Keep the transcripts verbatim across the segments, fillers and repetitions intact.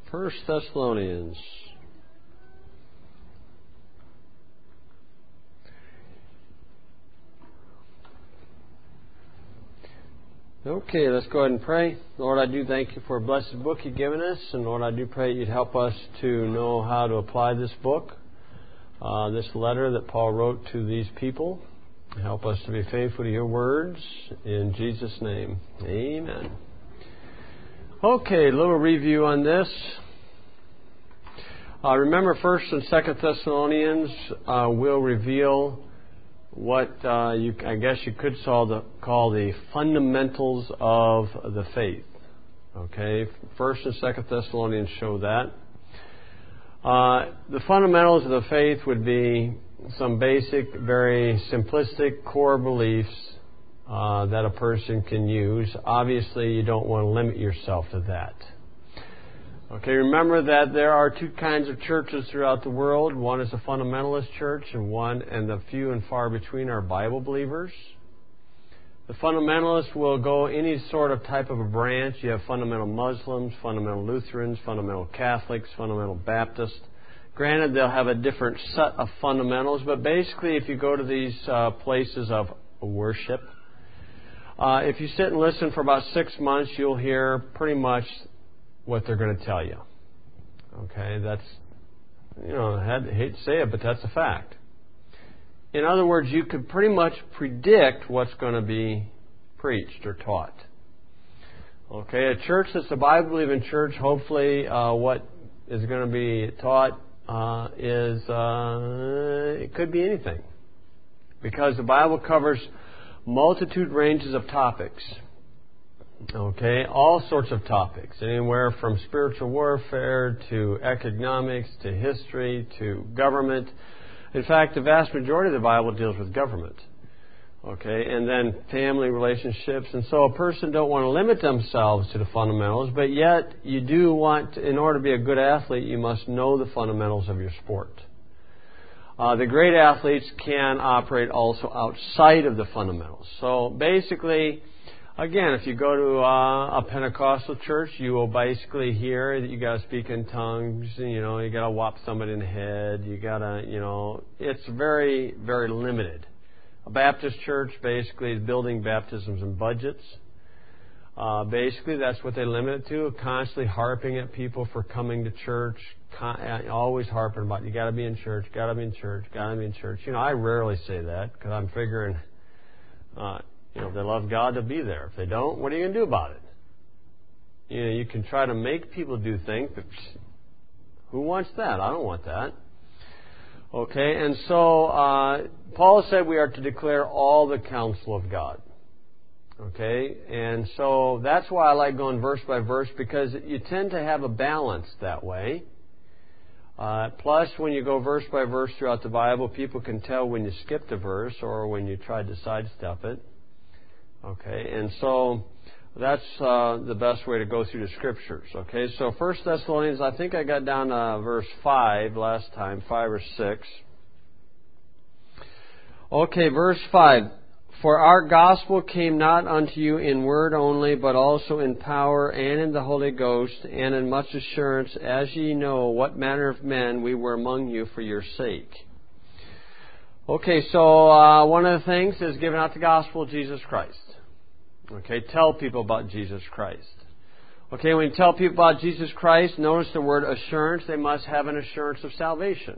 First Thessalonians. Okay, let's go ahead and pray. Lord, I do thank you for a blessed book you've given us. And Lord, I do pray you'd help us to know how to apply this book, uh, this letter that Paul wrote to these people. Help us to be faithful to your words. In Jesus' name, amen. Okay, a little review on this. Uh, remember, First and Second Thessalonians uh, will reveal what uh, you, I guess you could call the, call the fundamentals of the faith. Okay, First and Second Thessalonians show that. Uh, the fundamentals of the faith would be some basic, very simplistic core beliefs uh, that a person can use. Obviously, you don't want to limit yourself to that. Okay, remember that there are two kinds of churches throughout the world. One is a fundamentalist church, and one, and the few and far between, are Bible believers. The fundamentalists will go any sort of type of a branch. You have fundamental Muslims, fundamental Lutherans, fundamental Catholics, fundamental Baptists. Granted, they'll have a different set of fundamentals, but basically, if you go to these uh, places of worship, uh, if you sit and listen for about six months, you'll hear pretty much what they're going to tell you. Okay, that's, you know, I hate to say it, but that's a fact. In other words, you could pretty much predict what's going to be preached or taught. Okay, a church that's a Bible-believing church, hopefully uh, what is going to be taught uh, is, uh, it could be anything. Because the Bible covers multitude ranges of topics. Okay, all sorts of topics, anywhere from spiritual warfare to economics to history to government. In fact, the vast majority of the Bible deals with government. Okay, and then family relationships. And so a person don't want to limit themselves to the fundamentals, but yet you do want, to, in order to be a good athlete, you must know the fundamentals of your sport. Uh, the great athletes can operate also outside of the fundamentals. So basically, again, if you go to uh, a Pentecostal church, you will basically hear that you got to speak in tongues. You know, you got to whop somebody in the head. You got to, you know, it's very, very limited. A Baptist church basically is building baptisms and budgets. Uh, basically, that's what they limit it to. Constantly harping at people for coming to church. Con- always harping about you got to be in church, got to be in church, got to be in church. You know, I rarely say that because I'm figuring. Uh, You know, if they love God, they'll be there. If they don't, what are you going to do about it? You know, you can try to make people do things, but who wants that? I don't want that. Okay, and so uh, Paul said we are to declare all the counsel of God. Okay, and so that's why I like going verse by verse, because you tend to have a balance that way. Uh, plus, when you go verse by verse throughout the Bible, people can tell when you skipped a verse or when you tried to sidestep it. Okay, and so that's uh, the best way to go through the Scriptures. Okay, so First Thessalonians, I think I got down to verse five last time, five or six. Okay, verse five. For our gospel came not unto you in word only, but also in power and in the Holy Ghost, and in much assurance, as ye know what manner of men we were among you for your sake. Okay, so uh, one of the things is giving out the gospel of Jesus Christ. Okay, tell people about Jesus Christ. Okay, when you tell people about Jesus Christ, notice the word assurance. They must have an assurance of salvation.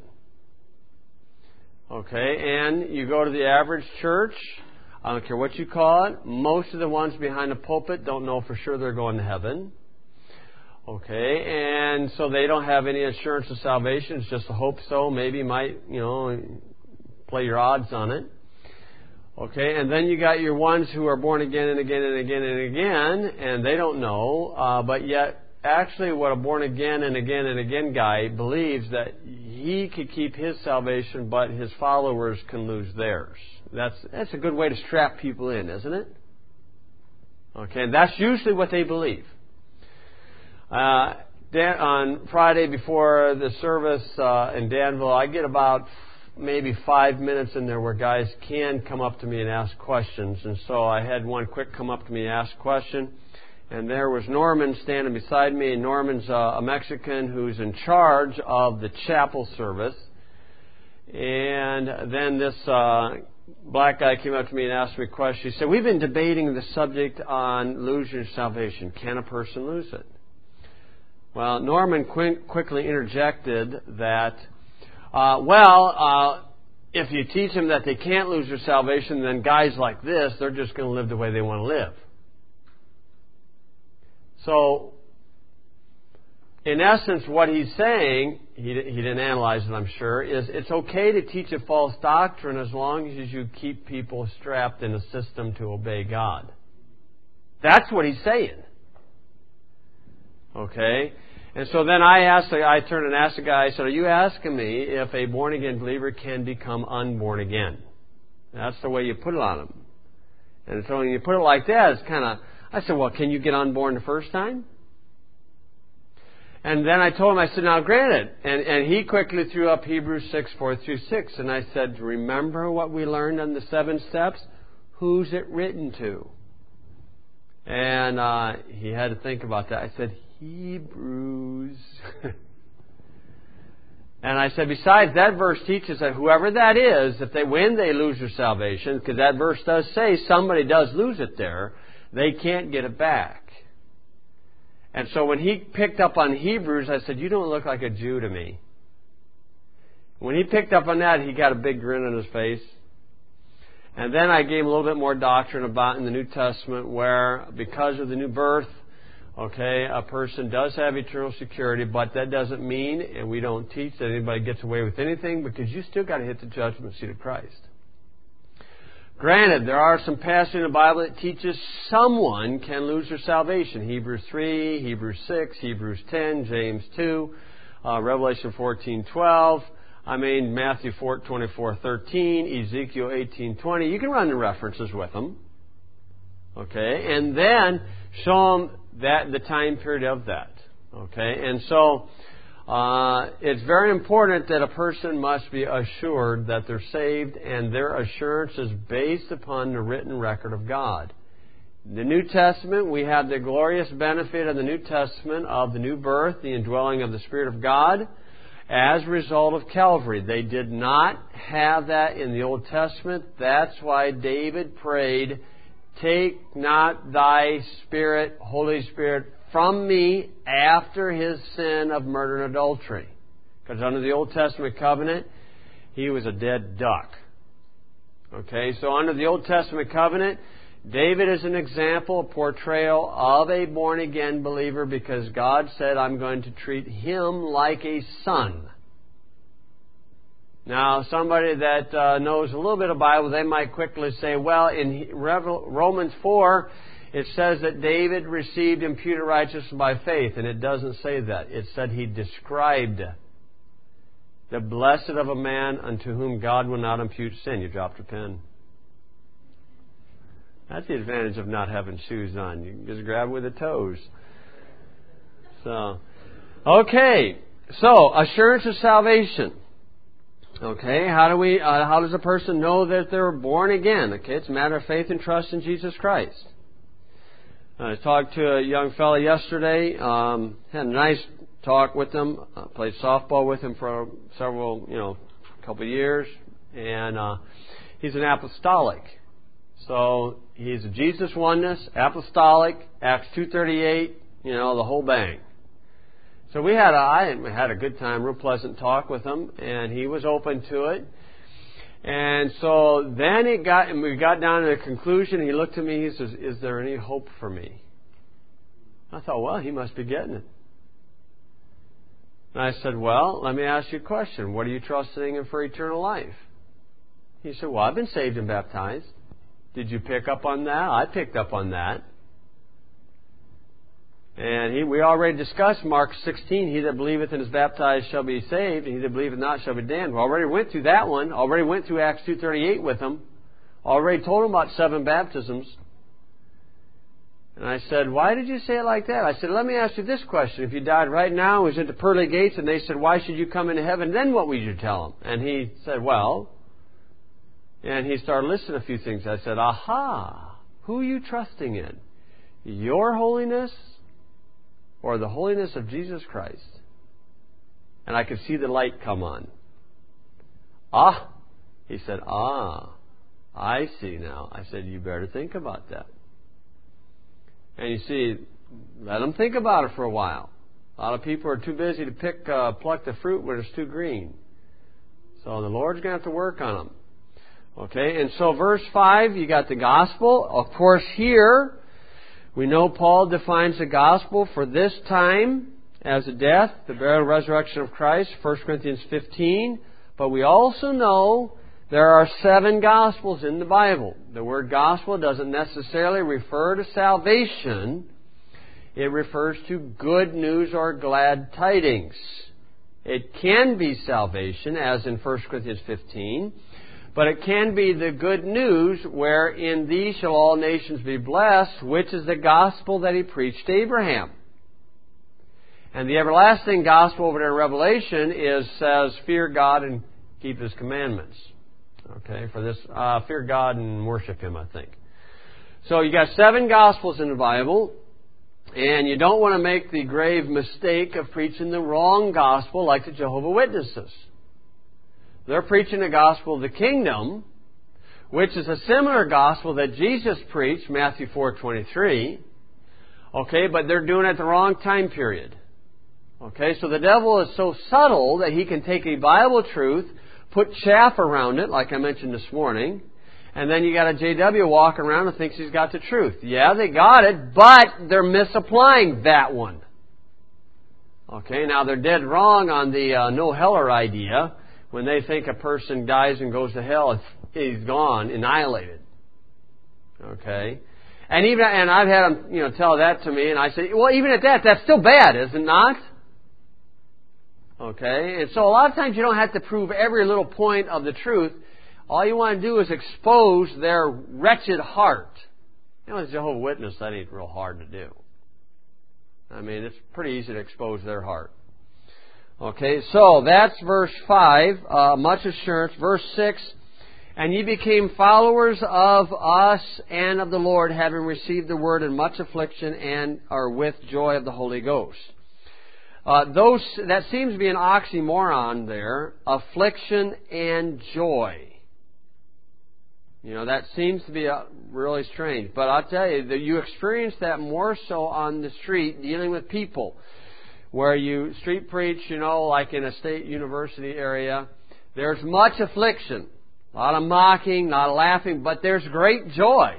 Okay, and you go to the average church, I don't care what you call it, most of the ones behind the pulpit don't know for sure they're going to heaven. Okay, and so they don't have any assurance of salvation. It's just a hope so, maybe might, you know, play your odds on it. Okay, and then you got your ones who are born again and again and again and again, and they don't know, uh, but yet actually what a born again and again and again guy believes that he could keep his salvation, but his followers can lose theirs. That's that's a good way to strap people in, isn't it? Okay, and that's usually what they believe. Uh, Dan, on Friday before the service uh, in Danville, I get about maybe five minutes in there where guys can come up to me and ask questions. And so I had one quick come up to me and ask a question. And there was Norman standing beside me. And Norman's uh, a Mexican who's in charge of the chapel service. And then this uh, black guy came up to me and asked me a question. He said, we've been debating the subject on lose your salvation. Can a person lose it? Well, Norman qu- quickly interjected that, uh, well, uh, if you teach them that they can't lose their salvation, then guys like this, they're just going to live the way they want to live. So, in essence, what he's saying, he, he didn't analyze it, I'm sure, is it's okay to teach a false doctrine as long as you keep people strapped in a system to obey God. That's what he's saying. Okay? And so then I asked, I turned and asked the guy, I said, are you asking me if a born-again believer can become unborn again? That's the way you put it on him. And so when you put it like that, it's kind of, I said, well, can you get unborn the first time? And then I told him, I said, now granted, and, and he quickly threw up Hebrews six, four through six, and I said, remember what we learned on the seven steps? Who's it written to? And uh, he had to think about that. I said, Hebrews. And I said, besides, that verse teaches that whoever that is, if they win, they lose their salvation, because that verse does say somebody does lose it there. They can't get it back. And so when he picked up on Hebrews, I said, you don't look like a Jew to me. When he picked up on that, he got a big grin on his face. And then I gave him a little bit more doctrine about in the New Testament where, because of the new birth, okay, a person does have eternal security, but that doesn't mean, and we don't teach, that anybody gets away with anything, because you still got to hit the judgment seat of Christ. Granted, there are some passages in the Bible that teaches someone can lose their salvation. Hebrews three, Hebrews six, Hebrews ten, James two, uh, Revelation fourteen twelve. I mean, Matthew four twenty-four thirteen, Ezekiel eighteen twenty. You can run the references with them. Okay? And then show them that, the time period of that. Okay? And so, uh, it's very important that a person must be assured that they're saved, and their assurance is based upon the written record of God. In the New Testament, we have the glorious benefit of the New Testament of the new birth, the indwelling of the Spirit of God, as a result of Calvary. They did not have that in the Old Testament. That's why David prayed, take not thy Spirit, Holy Spirit, from me after his sin of murder and adultery. Because under the Old Testament covenant, he was a dead duck. Okay, so under the Old Testament covenant, David is an example, a portrayal of a born-again believer, because God said, I'm going to treat him like a son. Now, somebody that uh, knows a little bit of Bible, they might quickly say, well, in Romans four, it says that David received imputed righteousness by faith, and it doesn't say that. It said he described the blessed of a man unto whom God will not impute sin. You dropped your pen. That's the advantage of not having shoes on. You can just grab with the toes. So, okay. So, assurance of salvation. Okay, how do we? Uh, how does a person know that they're born again? Okay, it's a matter of faith and trust in Jesus Christ. I talked to a young fellow yesterday. Um, had a nice talk with him. Uh, played softball with him for several, you know, couple of years, and uh, he's an apostolic. So he's a Jesus oneness, apostolic, Acts two thirty-eight, you know, the whole bang. So we had a, I had a good time, real pleasant talk with him, and he was open to it. And so then it got, and we got down to the conclusion. He looked at me. He says, "Is there any hope for me?" I thought, well, he must be getting it. And I said, well, let me ask you a question. What are you trusting in for eternal life? He said, well, I've been saved and baptized. Did you pick up on that? I picked up on that. And he, we already discussed Mark sixteen, he that believeth and is baptized shall be saved, and he that believeth not shall be damned. We already went through that one. Already went through Acts two thirty-eight with him. Already told him about seven baptisms. And I said, why did you say it like that? I said, let me ask you this question. If you died right now, was at the pearly gates, and they said, why should you come into heaven? Then what would you tell them? And he said, well, and he started listing a few things. I said, aha, who are you trusting in? your holiness or the holiness of Jesus Christ? And I could see the light come on. Ah, he said, ah, I see now. I said, you better think about that. And you see, let them think about it for a while. A lot of people are too busy to pick, uh, pluck the fruit when it's too green. So the Lord's going to have to work on them. Okay, and so verse five, you got the gospel. Of course, here, we know Paul defines the gospel for this time as the death, the burial and resurrection of Christ, First Corinthians fifteen. But we also know there are seven gospels in the Bible. The word gospel doesn't necessarily refer to salvation. It refers to good news or glad tidings. It can be salvation, as in First Corinthians fifteen. But it can be the good news where in these shall all nations be blessed, which is the gospel that he preached to Abraham. And the everlasting gospel over there in Revelation is says, fear God and keep His commandments. Okay, for this, uh, fear God and worship Him, I think. So you got seven gospels in the Bible, and you don't want to make the grave mistake of preaching the wrong gospel like the Jehovah's Witnesses. They're preaching the gospel of the kingdom, which is a similar gospel that Jesus preached, Matthew four twenty-three. Okay, but they're doing it at the wrong time period. Okay, so the devil is so subtle that he can take a Bible truth, put chaff around it, like I mentioned this morning, and then you got a J W walking around and thinks he's got the truth. Yeah, they got it, but they're misapplying that one. Okay, now they're dead wrong on the uh, no heller idea. When they think a person dies and goes to hell, he's gone, annihilated. Okay? And even and I've had them, you know, tell that to me, and I say, well, even at that, that's still bad, is it not? Okay? And so a lot of times you don't have to prove every little point of the truth. All you want to do is expose their wretched heart. You know, as a Jehovah's Witness, that ain't real hard to do. I mean, it's pretty easy to expose their heart. Okay, so that's verse five, uh, much assurance. Verse six, and ye became followers of us and of the Lord, having received the word in much affliction and are with joy of the Holy Ghost. Uh, those that seems to be an oxymoron there, affliction and joy. You know, that seems to be a, really strange. But I'll tell you, that you experience that more so on the street, dealing with people. Where you street preach, you know, like in a state university area, there's much affliction. A lot of mocking, a lot of laughing, but there's great joy.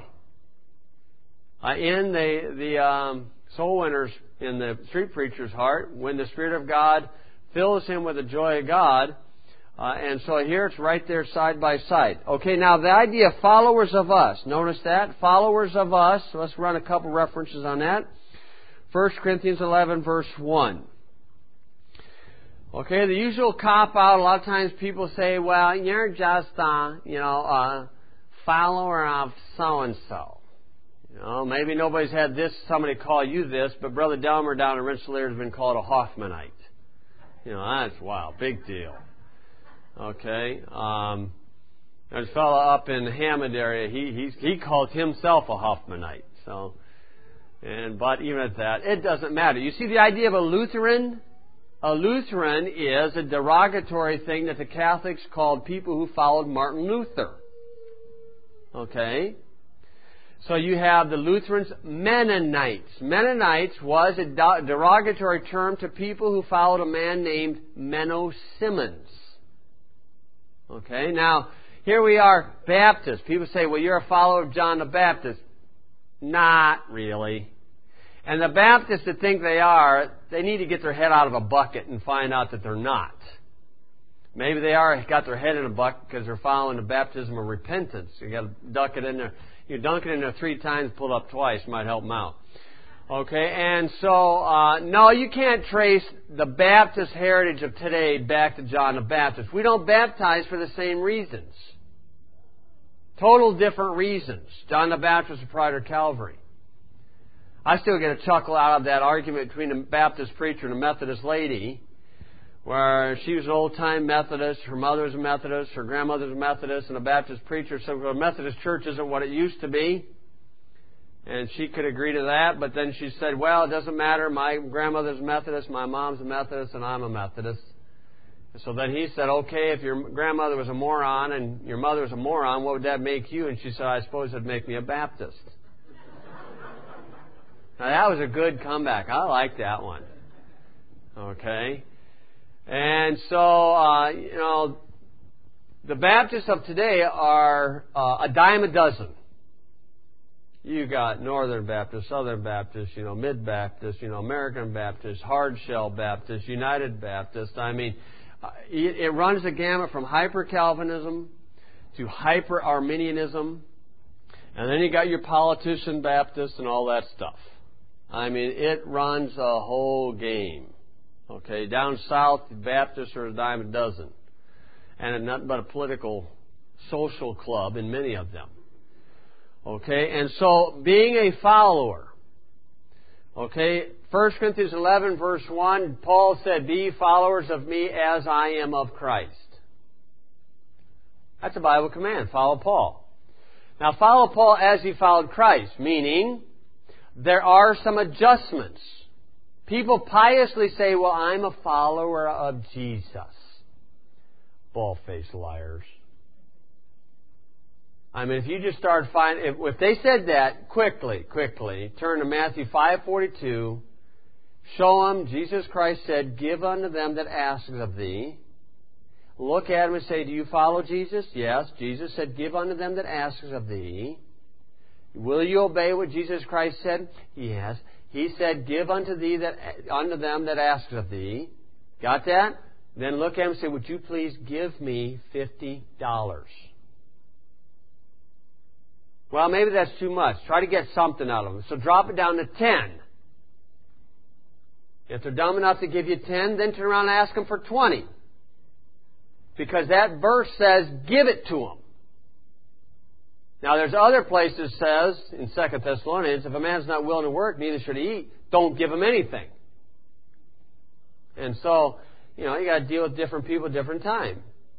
Uh, in the, the um, soul winners, in the street preacher's heart, when the Spirit of God fills him with the joy of God. Uh, and so here it's right there side by side. Okay, now the idea of followers of us. Notice that? Followers of us. Let's run a couple references on that. First Corinthians eleven, verse one. Okay, the usual cop-out, a lot of times people say, well, you're just, uh, you know, a follower of so-and-so. You know, maybe nobody's had this, somebody call you this, but Brother Delmer down in Rensselaer has been called a Hoffmanite. You know, that's, wow, big deal. Okay, um, there's a fellow up in the Hammond area, he, he, he calls himself a Hoffmanite, so... And but even at that, it doesn't matter. You see the idea of a Lutheran? A Lutheran is a derogatory thing that the Catholics called people who followed Martin Luther. Okay? So you have the Lutherans, Mennonites. Mennonites was a derogatory term to people who followed a man named Menno Simmons. Okay? Now, here we are, Baptists. People say, well, you're a follower of John the Baptist. Not really. And the Baptists that think they are, they need to get their head out of a bucket and find out that they're not. Maybe they are got their head in a bucket because they're following the baptism of repentance. You got to duck it in there. You dunk it in there three times, pull it up twice, might help them out. Okay, and so, uh, no, you can't trace the Baptist heritage of today back to John the Baptist. We don't baptize for the same reasons. Total different reasons. John the Baptist was a prior to Calvary. I still get a chuckle out of that argument between a Baptist preacher and a Methodist lady, where she was an old-time Methodist, her mother was a Methodist, her grandmother was a Methodist, and a Baptist preacher said, well, the Methodist church isn't what it used to be. And she could agree to that, but then she said, well, it doesn't matter. My grandmother's Methodist, my mom's a Methodist, and I'm a Methodist. So then he said, okay, if your grandmother was a moron and your mother was a moron, what would that make you? And she said, I suppose it would make me a Baptist. Now, that was a good comeback. I like that one. Okay? And so, uh, you know, the Baptists of today are uh, a dime a dozen. You got Northern Baptist, Southern Baptist, you know, Mid-Baptist, you know, American Baptist, Hard Shell Baptist, United Baptist. I mean, it, it runs the gamut from hyper-Calvinism to hyper-Arminianism. And then you got your politician Baptist and all that stuff. I mean, it runs a whole game. Okay, down south, the Baptists are a dime a dozen. And it's nothing but a political social club in many of them. Okay, and so being a follower, okay, First Corinthians eleven verse one, Paul said, be followers of me as I am of Christ. That's a Bible command, follow Paul. Now follow Paul as he followed Christ, meaning there are some adjustments. People piously say, well, I'm a follower of Jesus. Bald-faced liars. I mean, if you just start finding, if, if they said that, quickly, quickly, turn to Matthew five forty-two, show them, Jesus Christ said, give unto them that ask of thee. Look at them and say, do you follow Jesus? Yes. Jesus said, give unto them that ask of thee. Will you obey what Jesus Christ said? Yes. He said, give unto thee that unto them that ask of thee. Got that? Then look at him and say, would you please give me fifty dollars? Well, maybe that's too much. Try to get something out of them. So drop it down to ten. If they're dumb enough to give you ten, then turn around and ask them for twenty. Because that verse says, give it to them. Now, there's other places says, in Second Thessalonians, if a man's not willing to work, neither should he eat. Don't give him anything. And so, you know, you got to deal with different people at different time.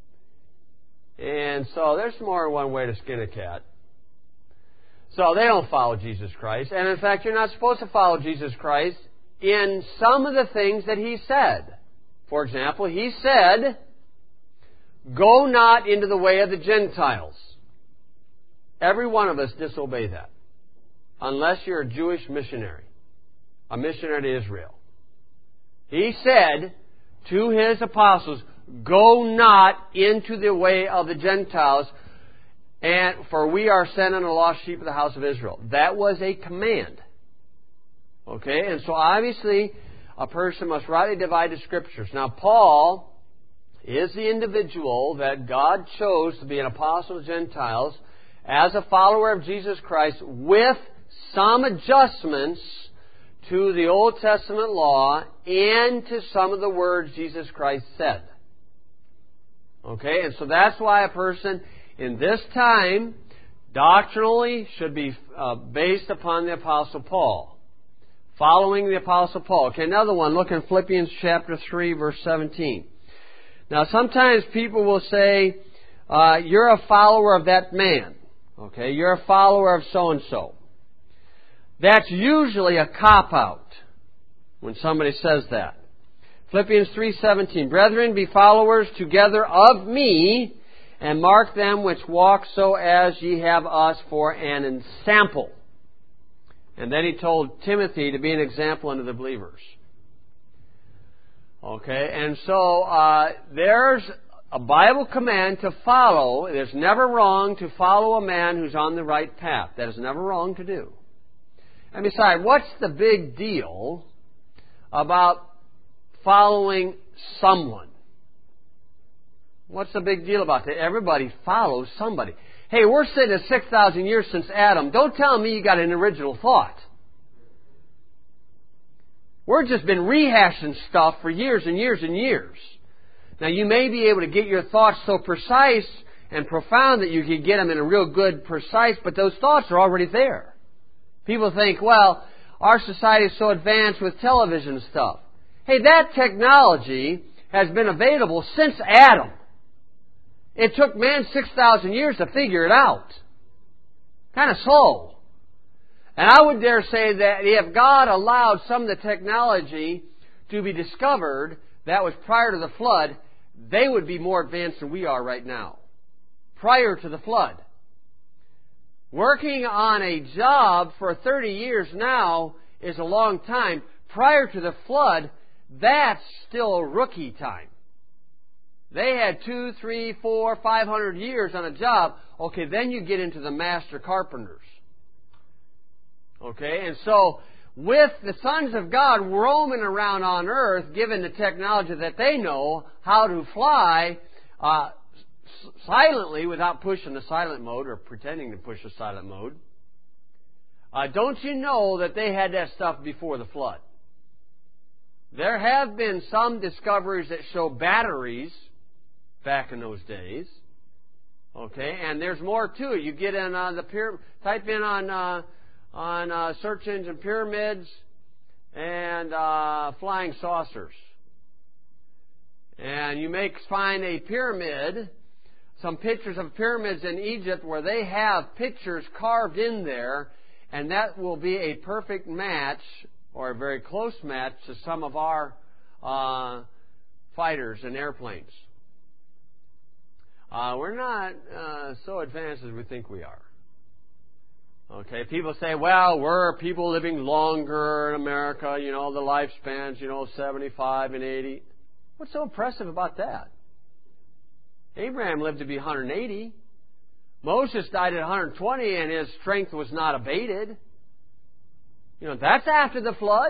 And so, there's more than one way to skin a cat. So, they don't follow Jesus Christ. And in fact, you're not supposed to follow Jesus Christ in some of the things that He said. For example, He said, go not into the way of the Gentiles. Every one of us disobey that. Unless you're a Jewish missionary. A missionary to Israel. He said to His apostles, go not into the way of the Gentiles, and for we are sent unto the lost sheep of the house of Israel. That was a command. Okay, and so obviously a person must rightly divide the Scriptures. Now Paul is the individual that God chose to be an apostle to Gentiles as a follower of Jesus Christ with some adjustments to the Old Testament law and to some of the words Jesus Christ said. Okay, and so that's why a person in this time doctrinally should be uh, based upon the Apostle Paul. Following the Apostle Paul. Okay, another one. Look in Philippians chapter three, verse seventeen. Now, sometimes people will say, uh, you're a follower of that man. Okay, you're a follower of so-and-so. That's usually a cop-out when somebody says that. Philippians three seventeen. Brethren, be followers together of me, and mark them which walk so as ye have us for an ensample. And then he told Timothy to be an example unto the believers. Okay, and so uh, there's a Bible command to follow. It is never wrong to follow a man who's on the right path. That is never wrong to do. And besides, what's the big deal about following someone? What's the big deal about that? Everybody follows somebody. Hey, we're sitting at six thousand years since Adam. Don't tell me you got an original thought. We've just been rehashing stuff for years and years and years. Now, you may be able to get your thoughts so precise and profound that you can get them in a real good, precise, but those thoughts are already there. People think, well, our society is so advanced with television stuff. Hey, that technology has been available since Adam. It took man six thousand years to figure it out. Kind of slow. And I would dare say that if God allowed some of the technology to be discovered that was prior to the flood, they would be more advanced than we are right now. Prior to the flood. Working on a job for thirty years now is a long time. Prior to the flood, that's still rookie time. They had two, three, four, five hundred years on a job. Okay, then you get into the master carpenters. Okay, and so with the sons of God roaming around on earth, given the technology that they know, how to fly uh, s- silently without pushing the silent mode or pretending to push the silent mode, uh, don't you know that they had that stuff before the flood? There have been some discoveries that show batteries back in those days. Okay, and there's more to it. You get in uh, the pyramid, type in on uh, on uh, search engine pyramids and uh, flying saucers, and you make find a pyramid, some pictures of pyramids in Egypt where they have pictures carved in there, and that will be a perfect match or a very close match to some of our uh, fighters and airplanes. Uh, we're not uh, so advanced as we think we are. Okay, people say, well, we're people living longer in America, you know, the lifespans, you know, seventy-five and eighty. What's so impressive about that? Abraham lived to be one hundred eighty. Moses died at one hundred twenty and his strength was not abated. You know, that's after the flood.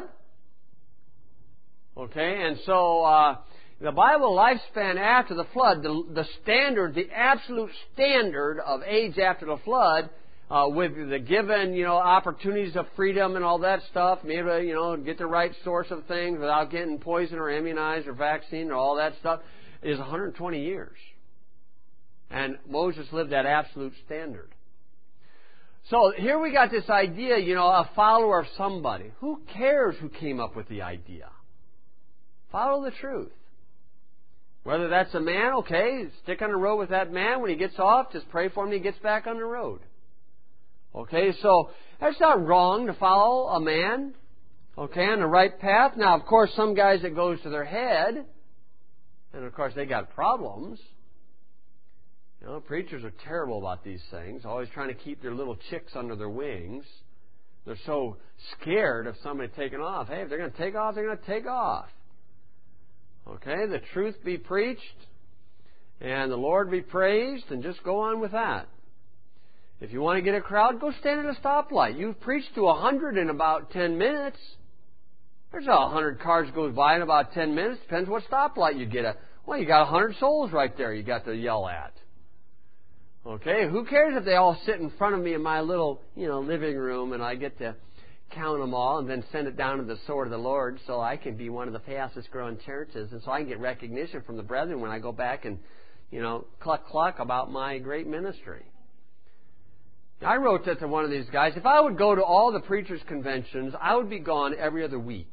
Okay, and so uh, the Bible lifespan after the flood, the, the standard, the absolute standard of age after the flood, uh, with the given, you know, opportunities of freedom and all that stuff, maybe, you know, get the right source of things without getting poisoned or immunized or vaccine or all that stuff, is one hundred twenty years. And Moses lived that absolute standard. So here we got this idea, you know, a follower of somebody. Who cares who came up with the idea? Follow the truth. Whether that's a man, okay, stick on the road with that man. When he gets off, just pray for him and he gets back on the road. Okay, so that's not wrong to follow a man, okay, on the right path. Now, of course, some guys it goes to their head, and of course they got problems. You know, preachers are terrible about these things, always trying to keep their little chicks under their wings. They're so scared of somebody taking off. Hey, if they're going to take off, they're going to take off. Okay, the truth be preached, and the Lord be praised, and just go on with that. If you want to get a crowd, go stand at a stoplight. You've preached to a hundred in about ten minutes. There's a hundred cars goes by in about ten minutes. Depends what stoplight you get at. Well, you got a hundred souls right there you got to yell at. Okay, who cares if they all sit in front of me in my little, you know, living room and I get to count them all and then send it down to the sword of the Lord so I can be one of the fastest growing churches and so I can get recognition from the brethren when I go back and, you know, cluck cluck about my great ministry. I wrote that to one of these guys. If I would go to all the preachers' conventions, I would be gone every other week.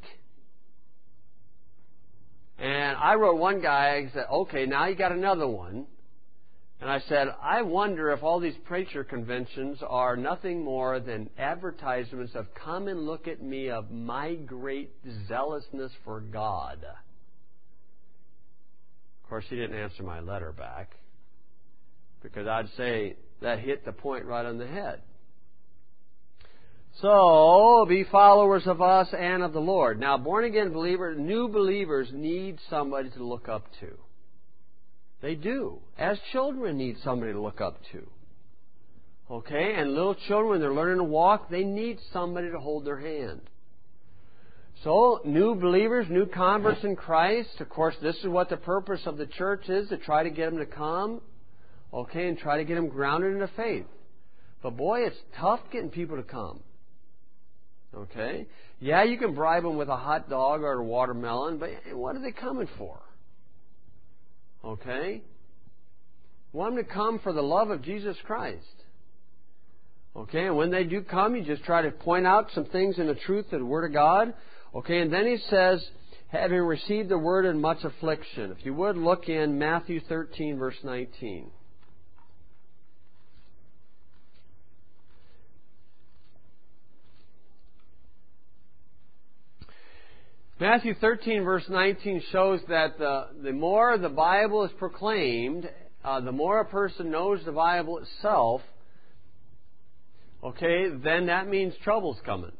And I wrote one guy, I said, okay, now you got another one. And I said, I wonder if all these preacher conventions are nothing more than advertisements of come and look at me of my great zealousness for God. Of course, he didn't answer my letter back because I'd say that hit the point right on the head. So, be followers of us and of the Lord. Now, born-again believers, new believers need somebody to look up to. They do. As children need somebody to look up to. Okay? And little children, when they're learning to walk, they need somebody to hold their hand. So, new believers, new converts in Christ, of course, this is what the purpose of the church is, to try to get them to come, okay, and try to get them grounded in the faith. But boy, it's tough getting people to come. Okay? Yeah, you can bribe them with a hot dog or a watermelon, but what are they coming for? Okay? You want them to come for the love of Jesus Christ. Okay, and when they do come, you just try to point out some things in the truth of the Word of God. Okay, and then he says, having received the Word in much affliction. If you would, look in Matthew thirteen, verse nineteen. Matthew thirteen, verse nineteen shows that the, the more the Bible is proclaimed, uh, the more a person knows the Bible itself, okay, then that means trouble's coming.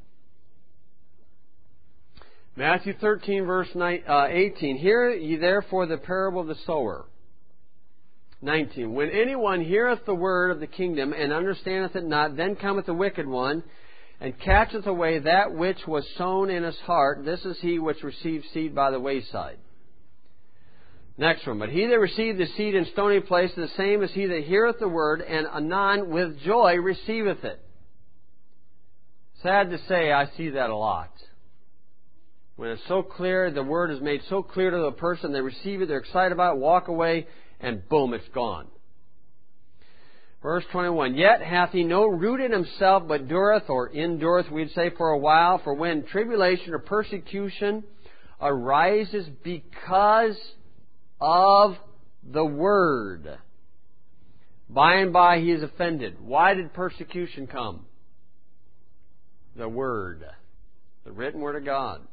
Matthew thirteen, verse eighteen. Hear ye therefore the parable of the sower. nineteen. When anyone heareth the word of the kingdom, and understandeth it not, then cometh the wicked one, and catcheth away that which was sown in his heart. This is he which received seed by the wayside. Next one. But he that received the seed in stony place is the same as he that heareth the word, and anon with joy receiveth it. Sad to say, I see that a lot. When it's so clear, the word is made so clear to the person, they receive it, they're excited about it, walk away, and boom, it's gone. Verse twenty-one, Yet hath he no root in himself, but dureth, or endureth, we'd say, for a while. For when tribulation or persecution arises because of the word, by and by he is offended. Why did persecution come? The word. The written word of God.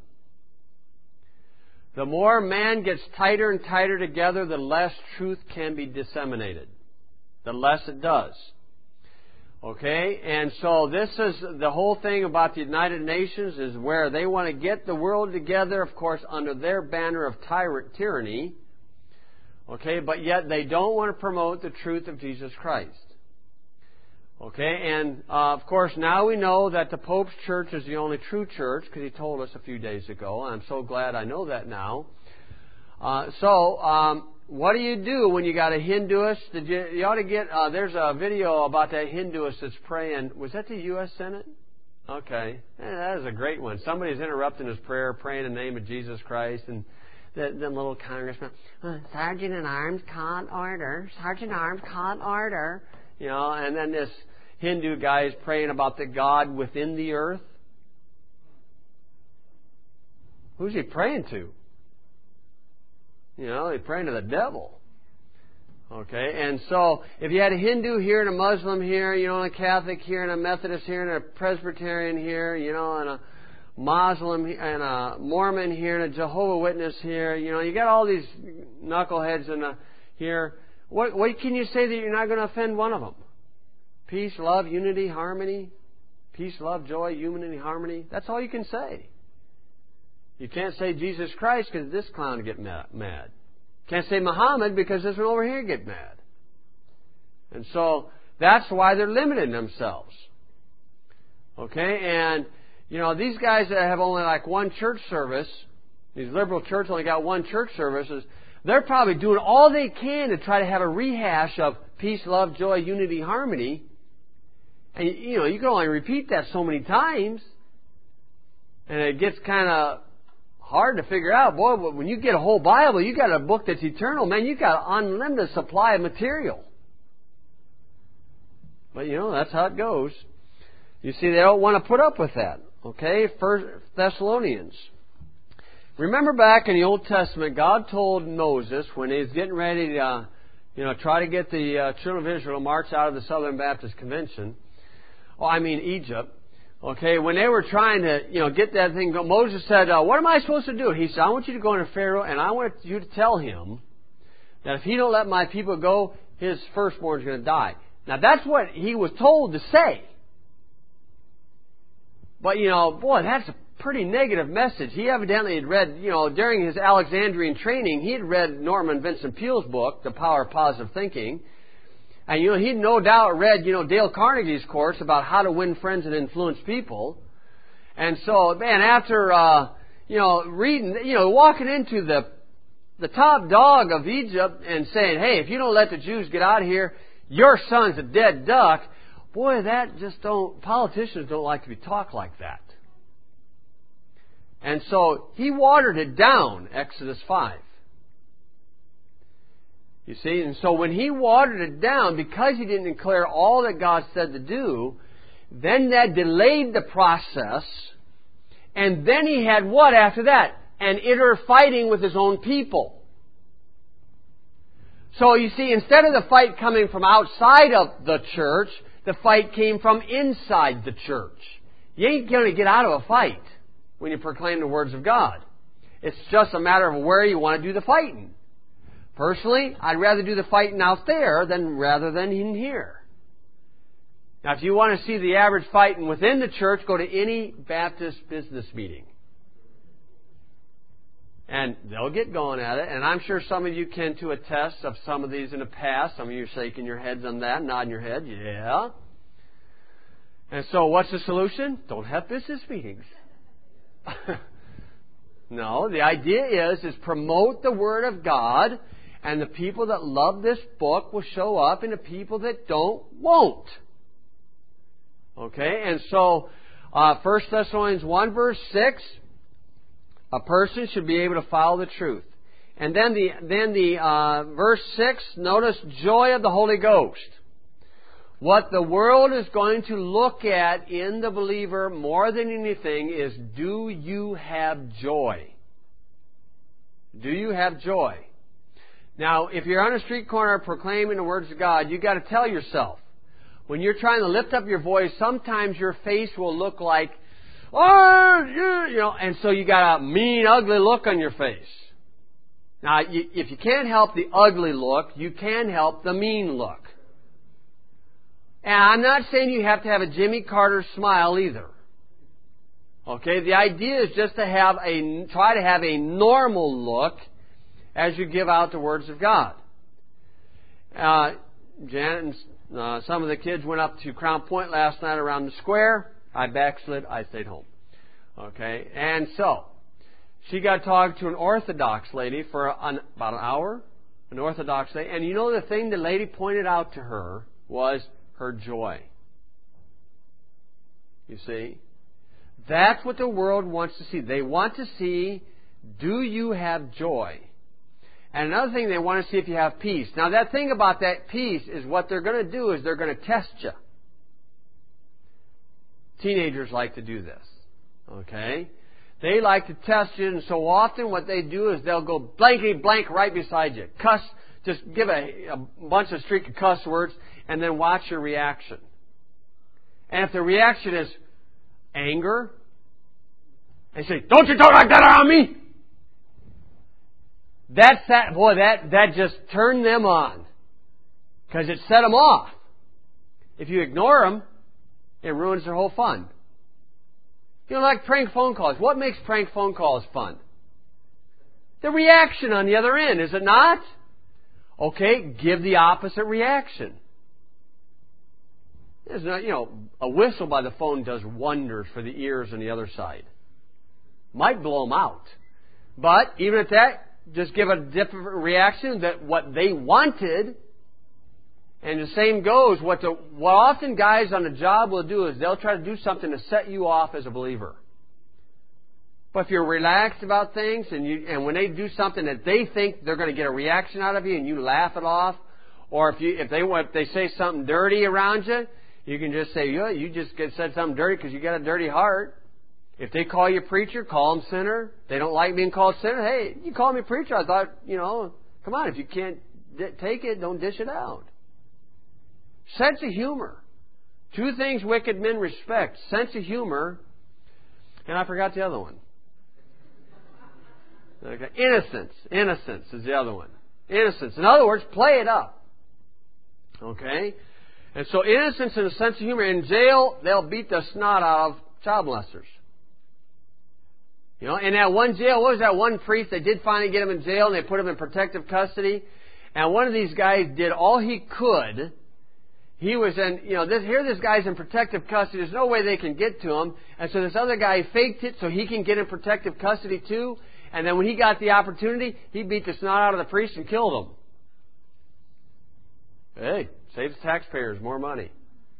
The more man gets tighter and tighter together, the less truth can be disseminated. The less it does. Okay? And so this is the whole thing about the United Nations, is where they want to get the world together, of course, under their banner of tyrant tyranny. Okay? But yet they don't want to promote the truth of Jesus Christ. Okay? And, uh, of course, now we know that the Pope's church is the only true church, because he told us a few days ago. And I'm so glad I know that now. Uh, so, um, what do you do when you got a Hinduist? Did you, you ought to get, uh, there's a video about that Hinduist that's praying. Was that the U S Senate? Okay. Yeah, that is a great one. Somebody's interrupting his prayer, praying in the name of Jesus Christ, and the, the little congressman, uh, Sergeant at Arms, call order. Sergeant at Arms, call order. You know, and then this Hindu guy is praying about the God within the earth. Who's he praying to? You know, he's praying to the devil. Okay, and so if you had a Hindu here and a Muslim here, you know, and a Catholic here and a Methodist here and a Presbyterian here, you know, and a Muslim and a Mormon here and a Jehovah Witness here, you know, you got all these knuckleheads in a, here. What, what can you say that you're not going to offend one of them? Peace, love, unity, harmony. Peace, love, joy, unity, harmony. That's all you can say. You can't say Jesus Christ because this clown will get mad. Can't say Muhammad because this one over here get mad. And so that's why they're limiting themselves. Okay? And, you know, these guys that have only like one church service, these liberal churches only got one church services, they're probably doing all they can to try to have a rehash of peace, love, joy, unity, harmony. And, you know, you can only repeat that so many times. And it gets kind of hard to figure out. Boy, when you get a whole Bible, you got a book that's eternal, man, you got an unlimited supply of material. But, you know, that's how it goes. You see, they don't want to put up with that. Okay? First Thessalonians. Remember back in the Old Testament, God told Moses when he was getting ready to, uh, you know, try to get the uh, children of Israel to march out of the Southern Baptist Convention. Oh, I mean Egypt. Okay, when they were trying to, you know, get that thing going, Moses said, uh, what am I supposed to do? He said, I want you to go into Pharaoh, and I want you to tell him that if he don't let my people go, his firstborn is going to die. Now, that's what he was told to say. But, you know, boy, that's a pretty negative message. He evidently had read, you know, during his Alexandrian training, he had read Norman Vincent Peale's book, The Power of Positive Thinking. And, you know, he'd no doubt read, you know, Dale Carnegie's course about how to win friends and influence people. And so, man, after, uh, you know, reading, you know, walking into the the top dog of Egypt and saying, hey, if you don't let the Jews get out of here, your son's a dead duck. Boy, that just don't, politicians don't like to be talked like that. And so he watered it down, Exodus five. You see, and so when he watered it down, because he didn't declare all that God said to do, then that delayed the process. And then he had what after that? An inner fighting with his own people. So you see, instead of the fight coming from outside of the church, the fight came from inside the church. You ain't going to get out of a fight when you proclaim the words of God. It's just a matter of where you want to do the fighting. Personally, I'd rather do the fighting out there than rather than in here. Now, if you want to see the average fighting within the church, go to any Baptist business meeting. And they'll get going at it. And I'm sure some of you can to attest of some of these in the past. Some of you are shaking your heads on that, nodding your head. Yeah. And so what's the solution? Don't have business meetings. No, the idea is, is promote the Word of God, and the people that love this book will show up, and the people that don't won't. Okay, and so uh, First Thessalonians one verse six, a person should be able to follow the truth. And then the then the uh, verse six, notice joy of the Holy Ghost. What the world is going to look at in the believer more than anything is, do you have joy? Do you have joy? Now, if you're on a street corner proclaiming the words of God, you've got to tell yourself, when you're trying to lift up your voice, sometimes your face will look like, oh, yeah, you know, and so you got a mean, ugly look on your face. Now, if you can't help the ugly look, you can help the mean look. And I'm not saying you have to have a Jimmy Carter smile either. Okay, the idea is just to have a, try to have a normal look as you give out the words of God. Uh, Janet and uh, some of the kids went up to Crown Point last night around the square. I backslid. I stayed home. Okay, and so she got talking to an Orthodox lady for an, about an hour, an Orthodox lady. And you know the thing the lady pointed out to her was her joy. You see? That's what the world wants to see. They want to see, do you have joy? And another thing, they want to see if you have peace. Now, that thing about that peace is what they're going to do is they're going to test you. Teenagers like to do this. Okay? They like to test you, and so often what they do is they'll go blankety blank right beside you. Cuss, just give a, a bunch of streak of cuss words, and then watch your reaction. And if the reaction is anger, and say, don't you talk like that around me! That's that, boy, that, that just turned them on. Because it set them off. If you ignore them, it ruins their whole fun. You know, like prank phone calls. What makes prank phone calls fun? The reaction on the other end, is it not? Okay, give the opposite reaction. There's not, you know, a whistle by the phone does wonders for the ears on the other side. Might blow them out. But even at that, just give a different reaction that what they wanted. And the same goes, what, the, what often guys on the job will do is they'll try to do something to set you off as a believer. But if you're relaxed about things, and you, and when they do something that they think they're going to get a reaction out of you, and you laugh it off, or if you if they if they say something dirty around you, you can just say, yeah, you just get said something dirty because you got a dirty heart. If they call you preacher, call them sinner. They don't like being called sinner. Hey, you call me preacher. I thought, you know, come on, if you can't d- take it, don't dish it out. Sense of humor. Two things wicked men respect. Sense of humor, and I forgot the other one. Okay. Innocence. Innocence is the other one. Innocence. In other words, play it up. Okay? And so innocence and a sense of humor. In jail, they'll beat the snot out of child molesters. You know, in that one jail, what was that one priest? They did finally get him in jail, and they put him in protective custody. And one of these guys did all he could. He was in, you know, this, here this guy's in protective custody. There's no way they can get to him. And so this other guy faked it so he can get in protective custody too. And then when he got the opportunity, he beat the snot out of the priest and killed him. Hey, saves taxpayers more money.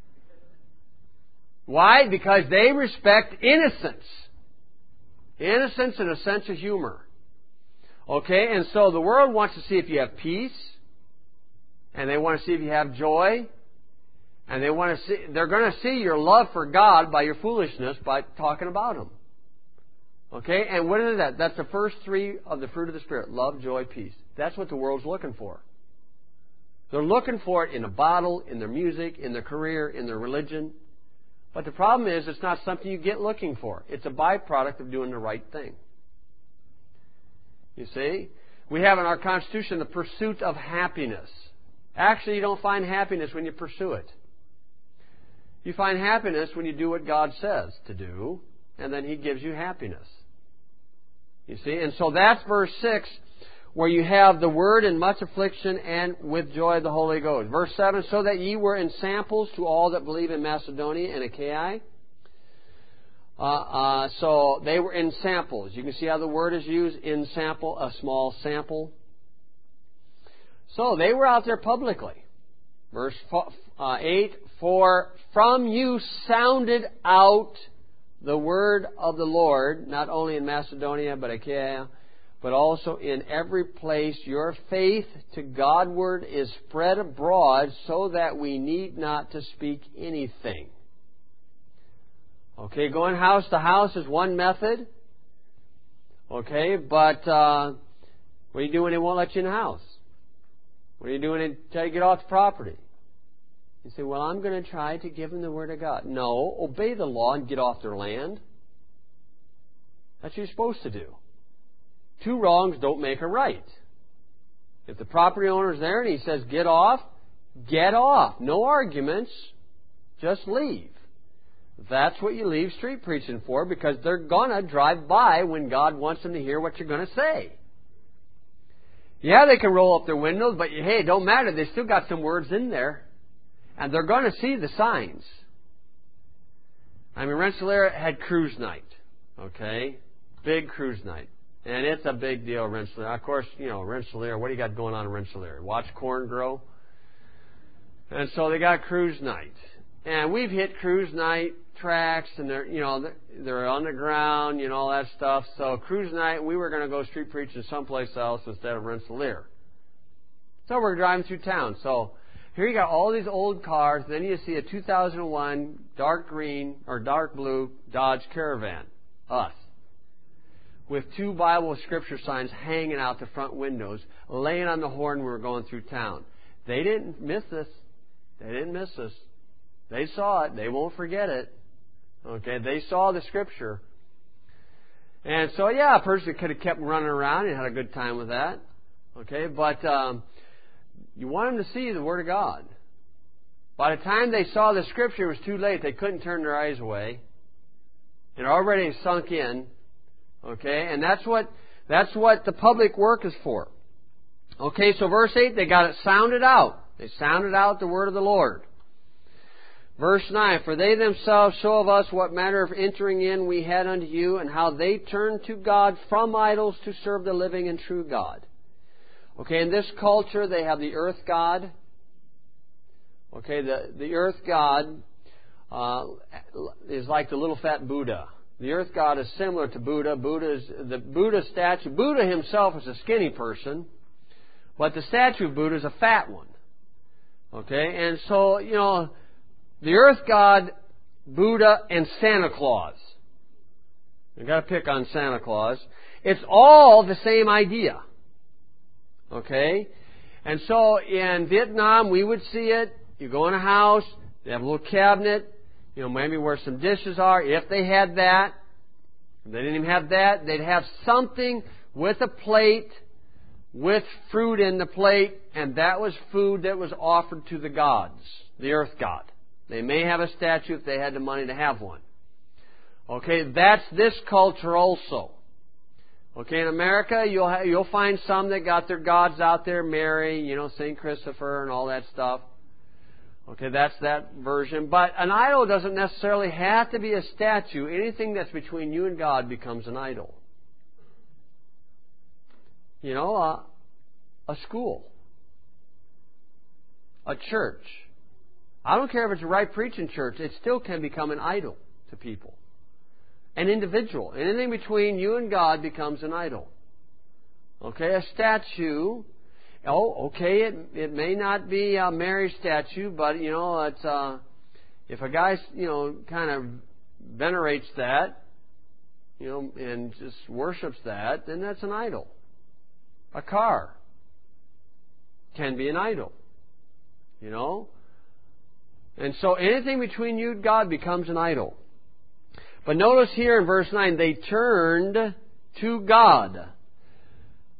Why? Because they respect innocence. Innocence and a sense of humor. Okay, and so the world wants to see if you have peace, and they want to see if you have joy, and they want to see, they're going to see your love for God by your foolishness by talking about Him. Okay, and what is that? That's the first three of the fruit of the Spirit: love, joy, peace. That's what the world's looking for. They're looking for it in a bottle, in their music, in their career, in their religion. But the problem is, it's not something you get looking for. It's a byproduct of doing the right thing. You see? We have in our Constitution the pursuit of happiness. Actually, you don't find happiness when you pursue it. You find happiness when you do what God says to do, and then He gives you happiness. You see? And so that's verse six, where you have the word in much affliction and with joy of the Holy Ghost. Verse seven, so that ye were in samples to all that believe in Macedonia and Achaia. Uh, uh, so they were in samples. You can see how the word is used, in sample, a small sample. So they were out there publicly. Verse uh, eight, for from you sounded out the word of the Lord, not only in Macedonia but Achaia, but also in every place your faith to Godward is spread abroad, so that we need not to speak anything. Okay, going house to house is one method. Okay, but uh, what do you do when they won't let you in the house? What are you doing until you get off the property? You say, well, I'm going to try to give them the Word of God. No, obey the law and get off their land. That's what you're supposed to do. Two wrongs don't make a right. If the property owner's there and he says, get off, get off. No arguments. Just leave. That's what you leave street preaching for, because they're going to drive by when God wants them to hear what you're going to say. Yeah, they can roll up their windows, but hey, it don't matter. They still got some words in there. And they're going to see the signs. I mean, Rensselaer had cruise night. Okay? Big cruise night. And it's a big deal, Rensselaer. Of course, you know, Rensselaer, what do you got going on in Rensselaer? Watch corn grow? And so they got cruise night. And we've hit cruise night tracks, and they're, you know, they're on the ground, you know, all that stuff. So cruise night, we were going to go street preaching someplace else instead of Rensselaer. So we're driving through town. So here you got all these old cars, and then you see a two thousand one dark green or dark blue Dodge Caravan, us, with two Bible scripture signs hanging out the front windows, laying on the horn when we were going through town. They didn't miss us. They didn't miss us. They saw it. They won't forget it. Okay, they saw the scripture. And so, yeah, a person could have kept running around and had a good time with that. Okay, but um, you want them to see the Word of God. By the time they saw the scripture, it was too late. They couldn't turn their eyes away. It already sunk in. Okay, and that's what that's what the public work is for. Okay, so verse eight, they got it sounded out. They sounded out the word of the Lord. Verse nine, for they themselves show of us what manner of entering in we had unto you, and how they turned to God from idols to serve the living and true God. Okay, in this culture they have the earth god. Okay, the, the earth god uh, is like the little fat Buddha. The earth god is similar to Buddha. Buddha is the Buddha statue. Buddha himself is a skinny person, but the statue of Buddha is a fat one. Okay, and so, you know, the earth god, Buddha, and Santa Claus. You've got to pick on Santa Claus. It's all the same idea. Okay? And so in Vietnam, we would see it. You go in a house, they have a little cabinet, you know, maybe where some dishes are. If they had that, if they didn't even have that, they'd have something with a plate, with fruit in the plate, and that was food that was offered to the gods, the earth god. They may have a statue if they had the money to have one. Okay, that's this culture also. Okay, in America, you'll ha- you'll find some that got their gods out there, Mary, you know, Saint Christopher and all that stuff. Okay, that's that version. But an idol doesn't necessarily have to be a statue. Anything that's between you and God becomes an idol. You know, a, a school, a church. I don't care if it's a right preaching church, it still can become an idol to people. An individual. Anything between you and God becomes an idol. Okay, a statue. Oh, okay, it it may not be a Mary statue, but, you know, it's, uh, if a guy, you know, kind of venerates that, you know, and just worships that, then that's an idol. A car can be an idol. You know? And so anything between you and God becomes an idol. But notice here in verse nine, they turned to God.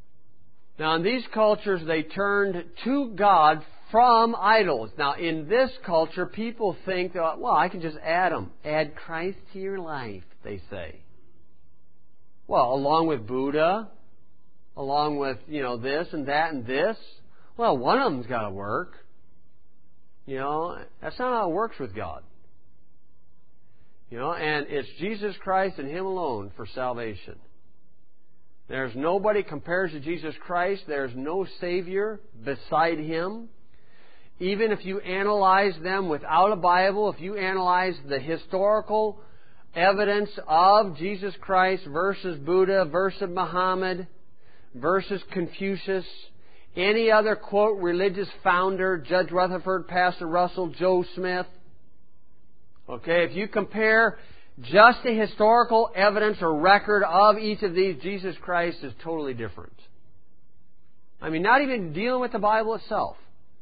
Now, in these cultures, they turned to God from idols. Now, in this culture, people think, well, I can just add them. Add Christ to your life, they say. Well, along with Buddha, along with, you know, this and that and this. Well, one of them's got to work. You know, that's not how it works with God. You know, and it's Jesus Christ and Him alone for salvation. There's nobody compares to Jesus Christ. There's no Savior beside Him. Even if you analyze them without a Bible, if you analyze the historical evidence of Jesus Christ versus Buddha versus Muhammad versus Confucius, any other, quote, religious founder, Judge Rutherford, Pastor Russell, Joe Smith, okay, if you compare just the historical evidence or record of each of these, Jesus Christ is totally different. I mean, not even dealing with the Bible itself.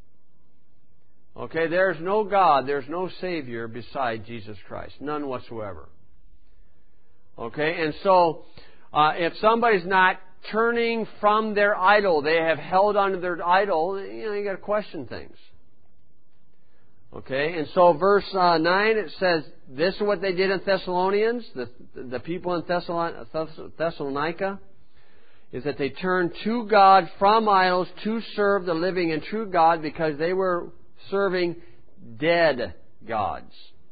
Okay, there's no God, there's no Savior beside Jesus Christ. None whatsoever. Okay, and so uh, if somebody's not turning from their idol, they have held onto their idol, you know, you got to question things. Okay, and so verse uh, nine, it says, this is what they did in Thessalonians, the, the people in Thessalonica, is that they turned to God from idols to serve the living and true God because they were serving dead gods.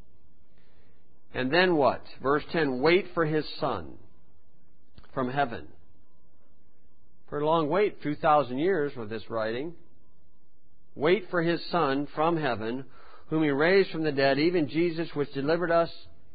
And then what? Verse ten, wait for His Son from heaven. For a long wait, two thousand years with this writing. Wait for His Son from heaven, whom He raised from the dead, even Jesus, which delivered us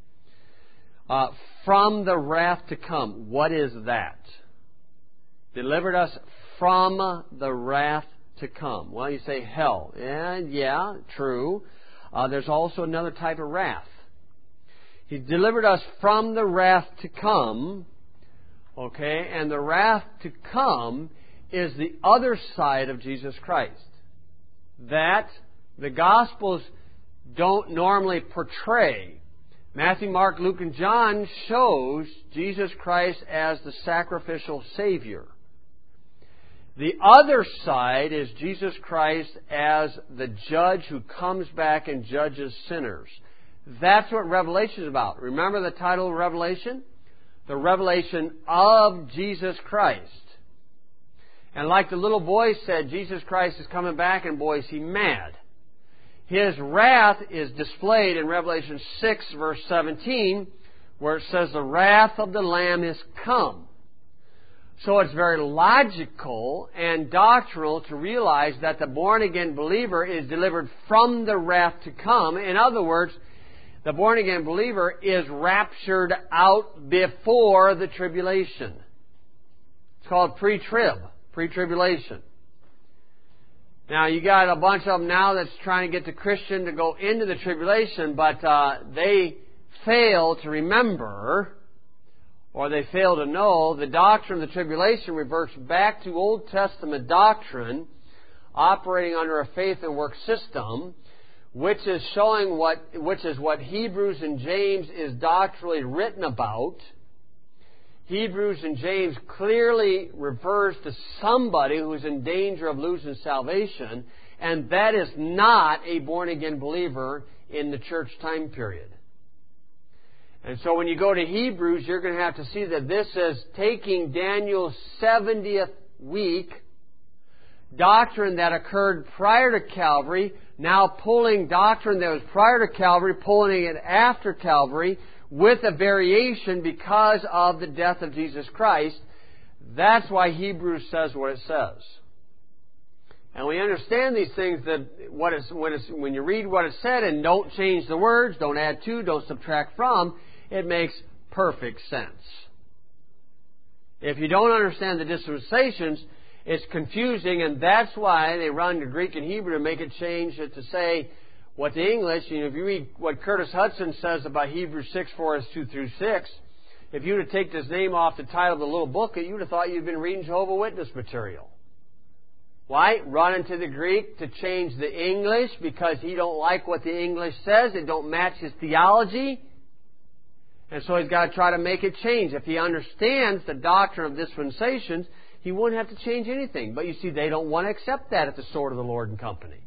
uh, from the wrath to come. What is that? Delivered us from the wrath to come. Well, you say hell. Yeah, yeah, true. Uh, there's also another type of wrath. He delivered us from the wrath to come. Okay, and the wrath to come is the other side of Jesus Christ. That the Gospels don't normally portray. Matthew, Mark, Luke, and John shows Jesus Christ as the sacrificial Savior. The other side is Jesus Christ as the judge who comes back and judges sinners. That's what Revelation is about. Remember the title of Revelation? The revelation of Jesus Christ. And like the little boy said, Jesus Christ is coming back, and boy, is He mad. His wrath is displayed in Revelation six, verse seventeen, where it says, the wrath of the Lamb is come. So it's very logical and doctrinal to realize that the born-again believer is delivered from the wrath to come. In other words, the born-again believer is raptured out before the tribulation. It's called pre-trib, pre-tribulation. Now, you got a bunch of them now that's trying to get the Christian to go into the tribulation, but uh, they fail to remember, or they fail to know, the doctrine of the tribulation reverts back to Old Testament doctrine, operating under a faith and work system, which is showing what, which is what Hebrews and James is doctrinally written about. Hebrews and James clearly refers to somebody who is in danger of losing salvation, and that is not a born-again believer in the church time period. And so when you go to Hebrews, you're going to have to see that this is taking Daniel's seventieth week, doctrine that occurred prior to Calvary, now pulling doctrine that was prior to Calvary, pulling it after Calvary, with a variation because of the death of Jesus Christ. That's why Hebrews says what it says. And we understand these things, that what is, when, it's, when you read what it said and don't change the words, don't add to, don't subtract from, it makes perfect sense. If you don't understand the dispensations, it's confusing, and that's why they run to Greek and Hebrew to make it change it to say what the English, you know, if you read what Curtis Hudson says about Hebrews six, four, two through six, if you would have taken his name off the title of the little book, you would have thought you'd been reading Jehovah's Witness material. Why? Run into the Greek to change the English because he don't like what the English says. It don't match his theology. And so he's got to try to make it change. If he understands the doctrine of dispensations, He wouldn't have to change anything. But you see, they don't want to accept that at the Sword of the Lord and Company.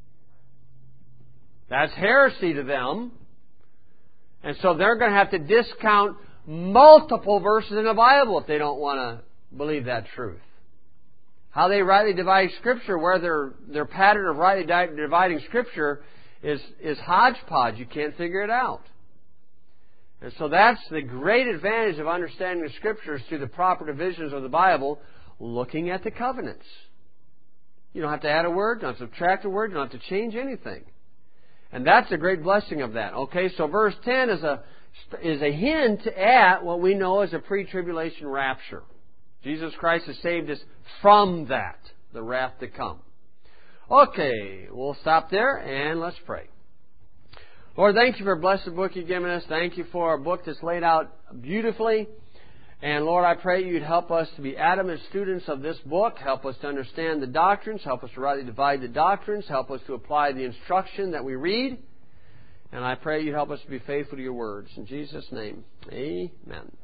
That's heresy to them. And so they're going to have to discount multiple verses in the Bible if they don't want to believe that truth. How they rightly divide Scripture, where their, their pattern of rightly dividing Scripture is, is hodgepodge. You can't figure it out. And so that's the great advantage of understanding the Scriptures through the proper divisions of the Bible, looking at the covenants. You don't have to add a word, you don't have to subtract a word, you don't have to change anything. And that's a great blessing of that. Okay, so verse ten is a, is a hint at what we know as a pre-tribulation rapture. Jesus Christ has saved us from that, the wrath to come. Okay, we'll stop there and let's pray. Lord, thank you for a blessed book you've given us. Thank you for a book that's laid out beautifully. And Lord, I pray you'd help us to be adamant students of this book. Help us to understand the doctrines. Help us to rightly divide the doctrines. Help us to apply the instruction that we read. And I pray you'd help us to be faithful to your words. In Jesus' name, amen.